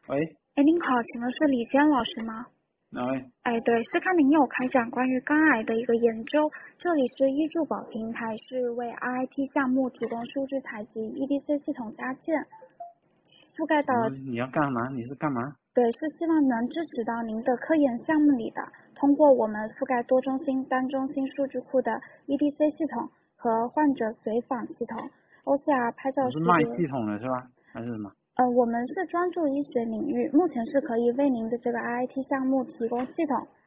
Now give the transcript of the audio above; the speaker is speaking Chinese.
喂， 哎，您好，请问是李坚老师吗？ 喂， 哎，对，是看您有开展关于肝癌的一个研究，这里是医助宝平台，是为 RIT 项目提供数据采集 EDC 系统加建，覆盖到， 你要干嘛？你是干嘛？ 对，是希望能支持到您的科研项目里的，通过我们覆盖多中心、单中心数据库的 EDC 系统和患者随访系统、OCR 拍照你是卖识别。 系统的是吧？还是什么？ 我们是专注医学领域，目前是可以为您的这个 RIT 项目提供系统。